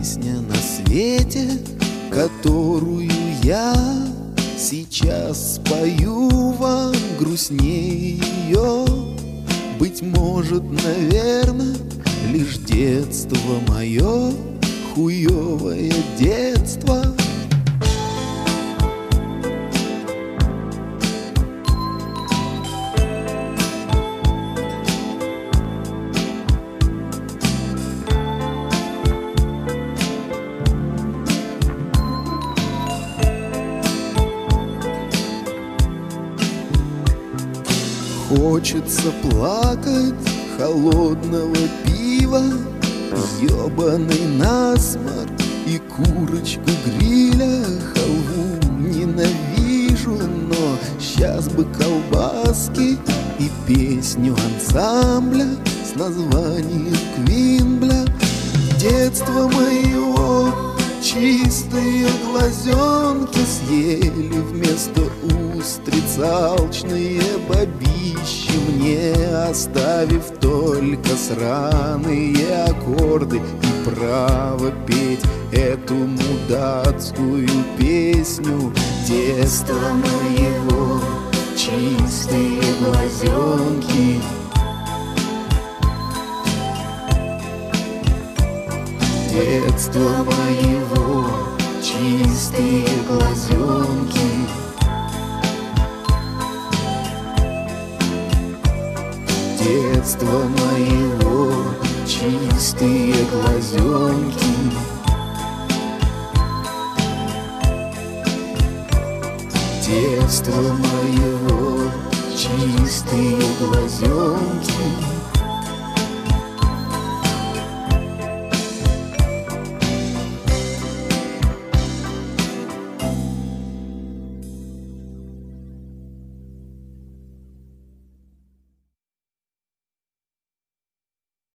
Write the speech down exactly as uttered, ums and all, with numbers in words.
песня на свете, которую я сейчас спою вам грустнее ее. Быть может, наверно, лишь детство мое, хуевое детство. Хочется плакать холодного пива, ёбаный насморк и курочку гриля. Халву ненавижу, но сейчас бы колбаски и песню ансамбля с названием Квин, бля. Детство моего чистые глазенки съели вместо устриц алчные бабищи, мне оставив только сраные аккорды и право петь эту мудацкую песню. Детство моего чистые глазенки, детство моего чистые глазенки, детство моего чистые глазенки, детство моего чистые глазенки.